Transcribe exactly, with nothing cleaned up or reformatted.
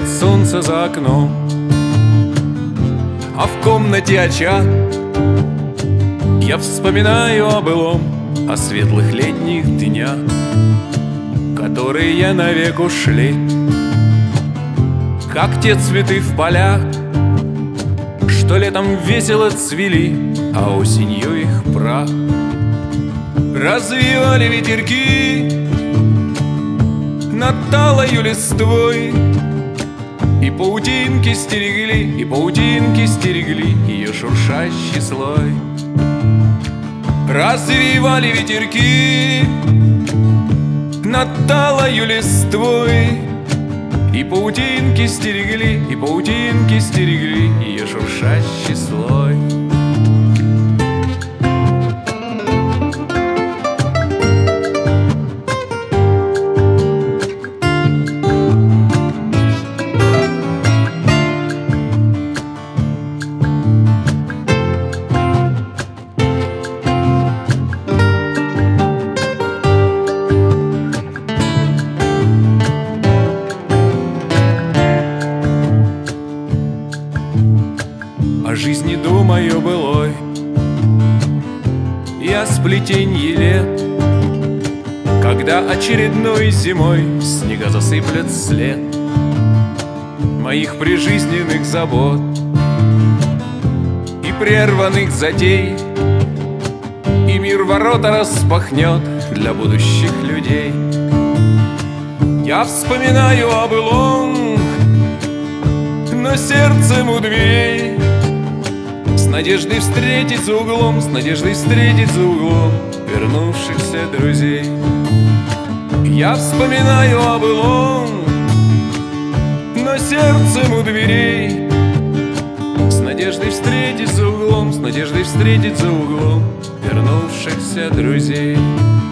Светит солнце за окном, а в комнате очаг я вспоминаю о былом, о светлых летних днях, которые навек ушли, как те цветы в полях, что летом весело цвели, а осенью их прах. Развивали ветерки над талою листвой, и паутинки стерегли, и паутинки стерегли ее шуршащий слой. Развивали ветерки над талою листвой, и паутинки стерегли, и паутинки стерегли ее шуршащий слой. О жизни думаю былой и о сплетенье лет, когда очередной зимой снега засыплет след моих прижизненных забот и прерванных затей, и мир ворота распахнет для будущих людей. Я вспоминаю о былом, но сердцем у дверей, с надеждой встретить за углом, с надеждой встретить за углом вернувшихся друзей. Я вспоминаю о былом, но сердцем у дверей, с надеждой встретить за углом, с надеждой встретить за углом вернувшихся друзей.